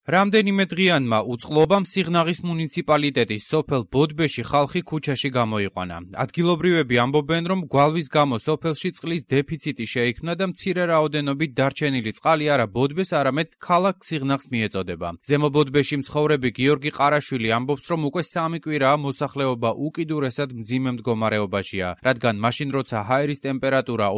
რამდენიმე დღიანმა უწყლობამ სიღნაღის მუნიციპალიტეტის სოფელ ბოდბეში ხალხი ქუჩაში გამოიყვანა. ადგილობრივები ამბობენ, რომ გვალვის გამო სოფელში წყლის დეფიციტი შეიქმნა და მცირე რაოდენობით დარჩენილი წყალი არა ბოდბეს, არამედ ქალაქ სიღნაღს მიეწოდება. ზემო ბოდბეში მცხოვრები გიორგი ყარაშვილი ამბობს, რომ უკვე 3 კვირაა მოსახლეობა უკიდურესად მძიმე მდგომარეობაშია, რადგან მაშინ როცა ჰაერის ტემპერატურა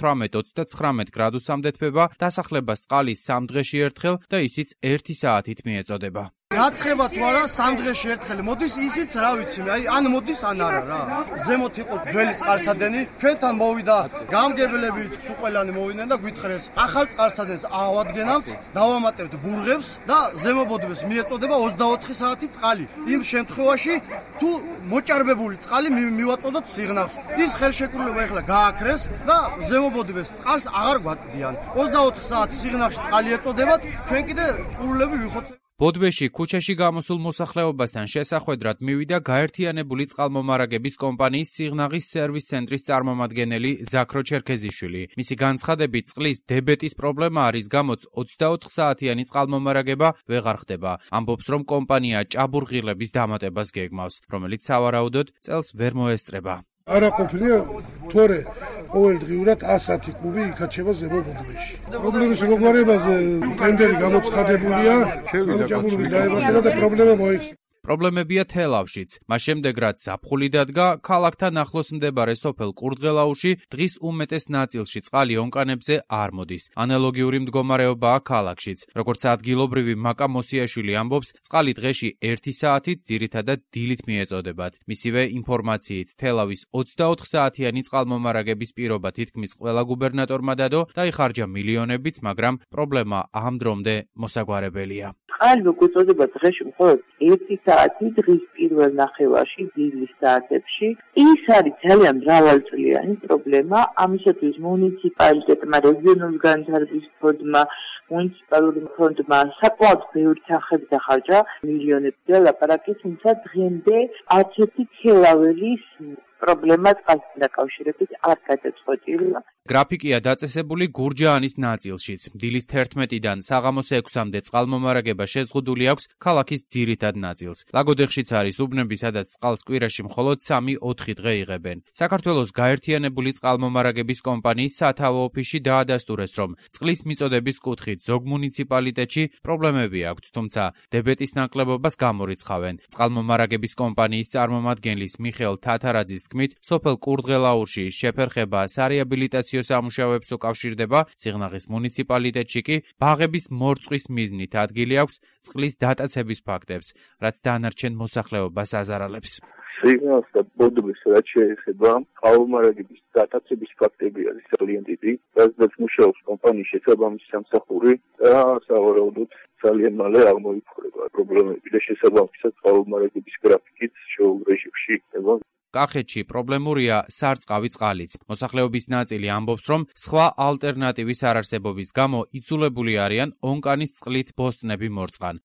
38-39 გრადუსამდე თბება, დასახლებას წყალი 3 დღეში ერთხელ და ისიც 1 საათით მიეწოდება. გაცხება თუ არა 3 დღეში ერთხელ მოდის, ისიც რა ვიცი, ან მოდის ან არა რა. ზემოთ იყო ძველი წყალსადენი, ჩვენთან მოვიდა გამგებლები, სუყელანი მოვიდნენ და გვითხრეს ახალ წყალსადენს ავადგენავთ, დავამატებთ ბურღებს და ზემო ბოდბეს მიეწოდება 24 საათი წყალი. იმ შემთხვევაში თუ მოჭარბებული წყალი მივაწოდოთ სიღნაღს. ის ხელშეკრულება ეხლა გააქრეს და ზემო ბოდბეს წყალს აღარ გვაწვდიან. 24 საათი სიღნაღში წყალი ეწოდებათ, ჩვენ კიდე წყურულები ვიხოცებთ. ბოდბეში ქუჩაში გამოსულ მოსახლეობასთან შესახვედრად მივიდა გაერთიანებული წყალმომარაგების კომპანიის სიღნაღის სერვის ცენტრის წარმომადგენელი ზაქრო ჩერქეზიშვილი. მისი განცხადებით, წყლის დებეტის პრობლემა არის, გამოც 24 საათიანი წყალმომარაგება ვეღარ ხდება. ამბობს, რომ კომპანია ჭაბურღილების დამატებას გეგმავს, რომელიც სავარაუდოდ წელს ვერ მოესწრება. არა ყოფილია თორე ყოველდღიურად 110 კუბი იკაჩება ზემო ბოდბეში. პრობლემის მოგვარებაზე ტენდერი გამოცხადებულია, ჭაბურღილი დაებატება და პრობლემა მოიქცევა. პრობლემებია თელავშიც. მას შემდეგ, რაც ზაფხული დადგა, ქალაქთან ახლოს მდებარე სოფელ კურდღელაუში დღის უმეტეს ნაწილში წყალი ონკანებზე არ მოდის. ანალოგიური მდგომარეობაა ქალაქშიც. როგორც ადგილობრივი მაკა მოსიაშვილი ამბობს, წყალი დღეში 1 საათით ძირითადად დილით მიეწოდებათ. მისივე ინფორმაციით, თელავის 24 საათიანი წყალმომარაგების პირობა თითქმის ყველა გუბერნატორმა დადო, დაიხარჯა მილიონებიც, მაგრამ პრობლემა ამ დრომდე მოსაგვარებელია. წყალი მოგვეწოდება დღეში მხოლოდ 1 საათი დღის პირველ ნახევარში დილის საათებში. ის არის ძალიან მრავალწლიანი პრობლემა. ამისათვის მუნიციპალიტეტმა, რეგიონული განვითარების ფონდმა, მუნიციპალური ფონდმა საკმაოდ ბევრი თანხები დახარჯა, მილიონებზე ლაპარაკი, თუმცა დღემდე არც ერთი თელაველის პრობლემა წყალთან დაკავშირებით არ გადაწყვეტილა. გრაფიკია დაწესებული გურჯაანის ნაწილშიც. დილის 11-დან საღამოს 6-მდე წყალმომარაგება შეზღუდული აქვს ქალაქის ძირითად ნაწილს. ლაგოდეხშიც არის უბნები, სადაც წყალს კვირაში მხოლოდ 3-4 დღე იღებენ. საქართველოს გაერთიანებული წყალმომარაგების კომპანიის სათავო ოფისში დაადასტურეს, რომ წყლის მიწოდების კუთხით ზოგ მუნიციპალიტეტში პრობლემები აქვთ, თუმცა დებეტის ნაკლებობას გამორიცხავენ. წყალმომარაგების კომპანიის წარმომადგენლის მიხეილ თათარაძის თქმით, სოფელ კურდღელაურში შეფერხება სარეაბილიტაციო სამუშაოებს უკავშირდება, სიღნაღის მუნიციპალიტეტში კი ბაღების მორწვის მიზნით ადგილი აქვს წყლის დატაცების ფაქტებს, რაც დანარჩენ მოსახლეობას აზარალებს. სიღნაღს და ბოდბეს რაც შეეხება, წყალმომარაგების დატაცების ფაქტები არის ძალიან დიდი, რადგან მუშაობს კომპანიის შესაბამისი სამსახური და სავარაუდოდ ძალიან მალე აღმოიფხვრება პრობლემები და შესაბამისად წყალმომარაგების გრაფიკით შეულ რეჟიმში იქნება. კახეთში პრობლემურია სარწყავი წყალიც. მოსახლეობის ნაწილი ამბობს, რომ სხვა ალტერნატივის არარსებობის გამო იცულებული არიან ონკანის წყლით ბოსტნები მორწყან.